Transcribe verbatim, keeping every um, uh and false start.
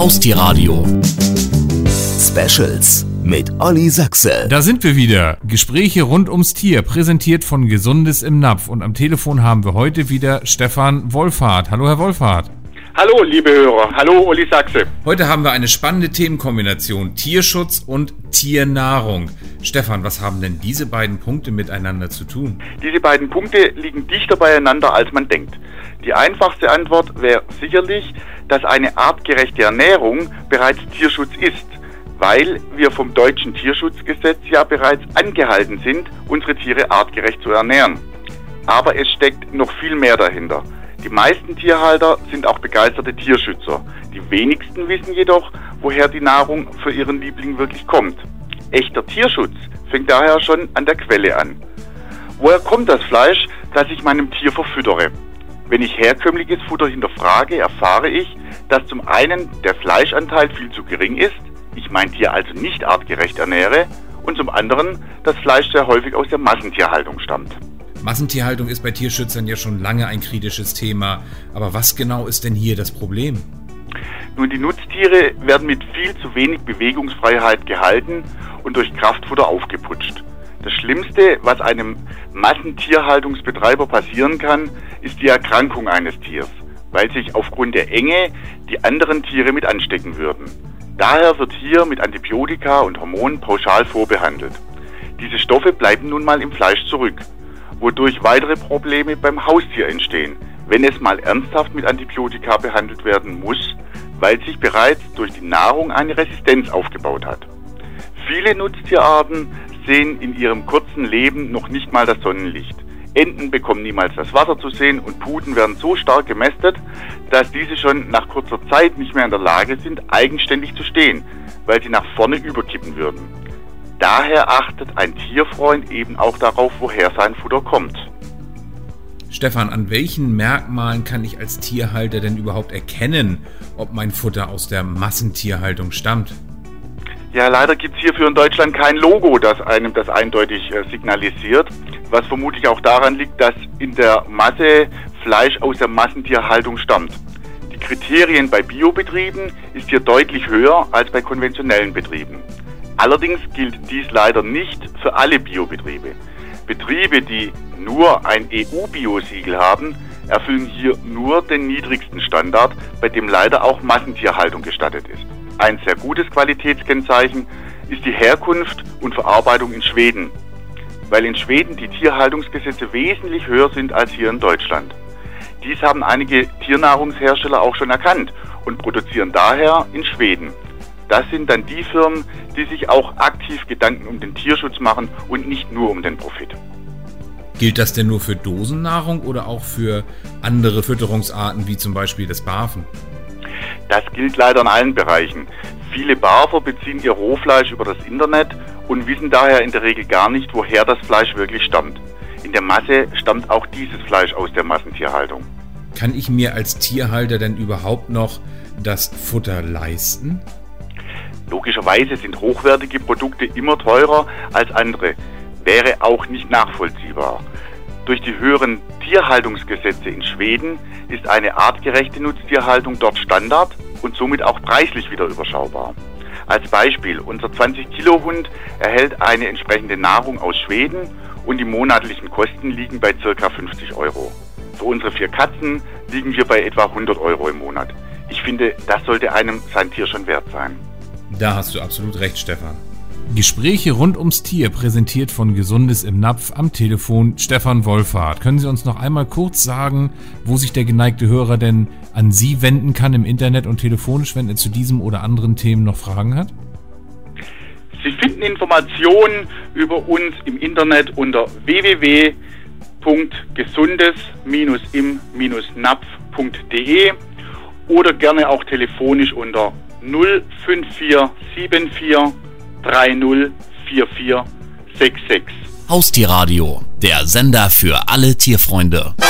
Haustierradio Specials mit Olli Sachse. Da sind wir wieder. Gespräche rund ums Tier, präsentiert von Gesundes im Napf. Und am Telefon haben wir heute wieder Stefan Wohlfahrt. Hallo, Herr Wohlfahrt. Hallo, liebe Hörer. Hallo, Olli Sachse. Heute haben wir eine spannende Themenkombination: Tierschutz und Tiernahrung. Stefan, was haben denn diese beiden Punkte miteinander zu tun? Diese beiden Punkte liegen dichter beieinander, als man denkt. Die einfachste Antwort wäre sicherlich, dass eine artgerechte Ernährung bereits Tierschutz ist, weil wir vom deutschen Tierschutzgesetz ja bereits angehalten sind, unsere Tiere artgerecht zu ernähren. Aber es steckt noch viel mehr dahinter. Die meisten Tierhalter sind auch begeisterte Tierschützer. Die wenigsten wissen jedoch, woher die Nahrung für ihren Liebling wirklich kommt. Echter Tierschutz fängt daher schon an der Quelle an. Woher kommt das Fleisch, das ich meinem Tier verfüttere? Wenn ich herkömmliches Futter hinterfrage, erfahre ich, dass zum einen der Fleischanteil viel zu gering ist, ich mein Tier also nicht artgerecht ernähre, und zum anderen das Fleisch sehr häufig aus der Massentierhaltung stammt. Massentierhaltung ist bei Tierschützern ja schon lange ein kritisches Thema. Aber was genau ist denn hier das Problem? Nun, die Nutztiere werden mit viel zu wenig Bewegungsfreiheit gehalten und durch Kraftfutter aufgeputscht. Das Schlimmste, was einem Massentierhaltungsbetreiber passieren kann, ist die Erkrankung eines Tiers, weil sich aufgrund der Enge die anderen Tiere mit anstecken würden. Daher wird hier mit Antibiotika und Hormonen pauschal vorbehandelt. Diese Stoffe bleiben nun mal im Fleisch zurück, wodurch weitere Probleme beim Haustier entstehen, wenn es mal ernsthaft mit Antibiotika behandelt werden muss, weil sich bereits durch die Nahrung eine Resistenz aufgebaut hat. Viele Nutztierarten sehen in ihrem kurzen Leben noch nicht mal das Sonnenlicht. Enten bekommen niemals das Wasser zu sehen und Puten werden so stark gemästet, dass diese schon nach kurzer Zeit nicht mehr in der Lage sind, eigenständig zu stehen, weil sie nach vorne überkippen würden. Daher achtet ein Tierfreund eben auch darauf, woher sein Futter kommt. Stefan, an welchen Merkmalen kann ich als Tierhalter denn überhaupt erkennen, ob mein Futter aus der Massentierhaltung stammt? Ja, leider gibt es hierfür in Deutschland kein Logo, das einem das eindeutig äh, signalisiert, was vermutlich auch daran liegt, dass in der Masse Fleisch aus der Massentierhaltung stammt. Die Kriterien bei Biobetrieben ist hier deutlich höher als bei konventionellen Betrieben. Allerdings gilt dies leider nicht für alle Biobetriebe. Betriebe, die nur ein E U-Bio-Siegel haben, erfüllen hier nur den niedrigsten Standard, bei dem leider auch Massentierhaltung gestattet ist. Ein sehr gutes Qualitätskennzeichen ist die Herkunft und Verarbeitung in Schweden, weil in Schweden die Tierhaltungsgesetze wesentlich höher sind als hier in Deutschland. Dies haben einige Tiernahrungshersteller auch schon erkannt und produzieren daher in Schweden. Das sind dann die Firmen, die sich auch aktiv Gedanken um den Tierschutz machen und nicht nur um den Profit. Gilt das denn nur für Dosennahrung oder auch für andere Fütterungsarten wie zum Beispiel das Barfen? Das gilt leider in allen Bereichen. Viele Barfer beziehen ihr Rohfleisch über das Internet und wissen daher in der Regel gar nicht, woher das Fleisch wirklich stammt. In der Masse stammt auch dieses Fleisch aus der Massentierhaltung. Kann ich mir als Tierhalter denn überhaupt noch das Futter leisten? Logischerweise sind hochwertige Produkte immer teurer als andere, wäre auch nicht nachvollziehbar. Durch die höheren Tierhaltungsgesetze in Schweden ist eine artgerechte Nutztierhaltung dort Standard und somit auch preislich wieder überschaubar. Als Beispiel, unser zwanzig Kilo Hund erhält eine entsprechende Nahrung aus Schweden und die monatlichen Kosten liegen bei ca. fünfzig Euro. Für unsere vier Katzen liegen wir bei etwa hundert Euro im Monat. Ich finde, das sollte einem sein Tier schon wert sein. Da hast du absolut recht, Stefan. Gespräche rund ums Tier, präsentiert von Gesundes im Napf, am Telefon Stefan Wohlfahrt. Können Sie uns noch einmal kurz sagen, wo sich der geneigte Hörer denn an Sie wenden kann im Internet und telefonisch, wenn er zu diesem oder anderen Themen noch Fragen hat? Sie finden Informationen über uns im Internet unter w w w punkt gesundes im napf punkt de oder gerne auch telefonisch unter null fünf vier sieben vier drei null vier vier sechs sechs. Haustierradio, der Sender für alle Tierfreunde.